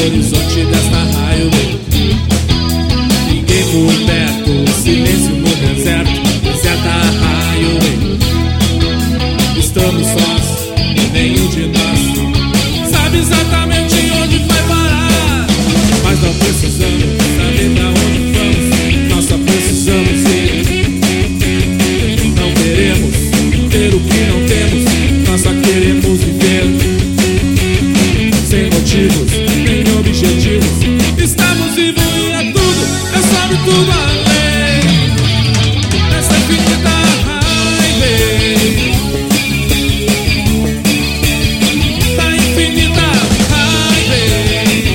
horizonte desta highway. Ninguém por perto, silêncio no deserto, deserta highway. Estamos sós, nenhum de nós sabe exatamente onde vai parar. Mas não precisamos saber pra onde vamos, nós só precisamos ir. Não queremos ter o que não temos, nós só queremos viver. Sem motivos, nem objetivos, estamos vivos e é tudo, é sobre tudo além. Nessa infinita highway, da infinita highway.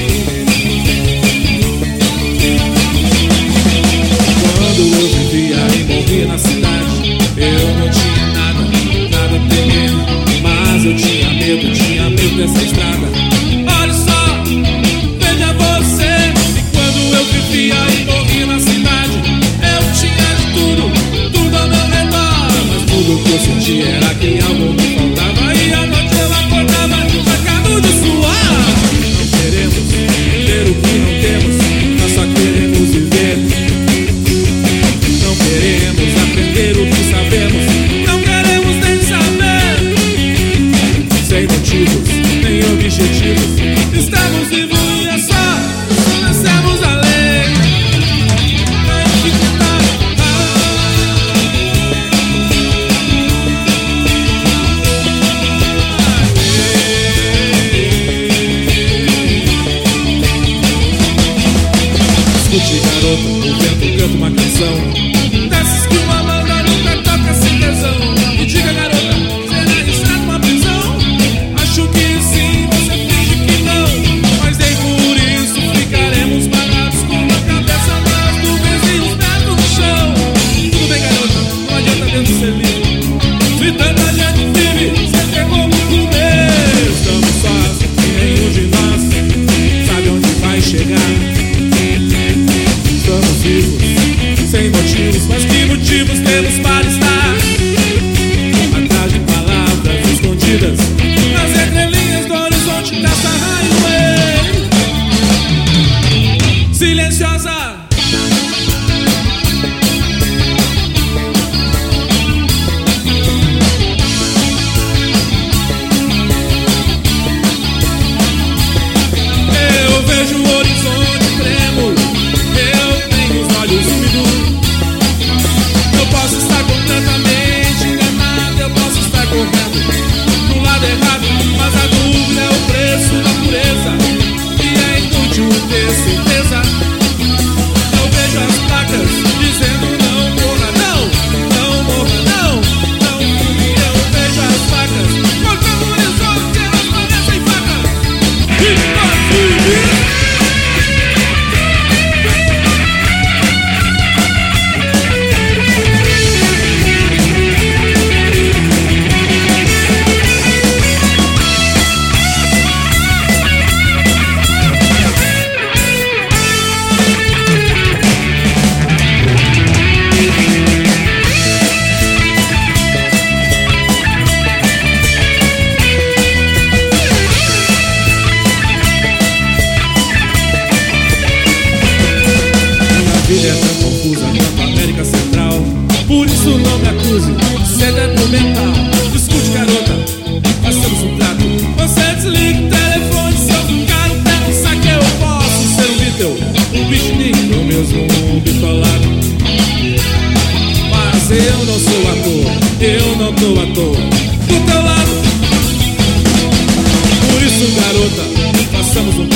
Quando eu vivia e morri na cidade, eu não tinha nada, nada a temer. Mas eu tinha medo dessa estrada. Olha só, veja você. Quando eu vivia e morri na cidade, eu tinha de tudo, tudo ao meu redor. Mas tudo que eu sentia era que algo me faltava. E à noite eu acordava marcado de suar. Não queremos ter o que não temos, nós só queremos viver. Não queremos aprender o que sabemos, não queremos nem saber. Sem motivos, nem objetivos, estamos vivos e é só nascemos a lei. Escute, garota, o vento canta uma canção dessas que uma banda nunca toca sem tesão. E diga, garota, será registrado numa prisão? Acho que sim, você finge que não. Mas nem por isso ficaremos parados com a cabeça nas nuvens e os pés no chão. Tudo bem, garota, não adianta mesmo ser livre. Se tanta gente vive, você tem como comer. Estamos sós, e nenhum de nós sabe onde vai chegar. Estamos vivos, sem motivos, mas que motivos temos para estar atrás de palavras escondidas nas entrelinhas do horizonte dessa highway silenciosa. Eu vejo o horizonte trêmulo, eu tenho os olhos úmidos. Eu posso estar completamente enganado, eu posso estar correndo do lado errado, mas a dúvida é o preço da pureza e é inútil ter certeza. Eu vejo as placas dizendo não morra, não, não morra, não, não. E eu vejo as placas cortando o horizonte, elas parecem facas. E nós vivemos. É tão confusa quanto a América Central. Por isso não me acuse de ser dentro mental. Escute, garota, façamos um trato. Você desliga o telefone, se eu ficar no pé, pensar que eu posso ser um Beatle, um beatnik ou mesmo um bitolado. Mas eu não sou à toa, eu não tô à toa do teu lado. Por isso, garota, façamos um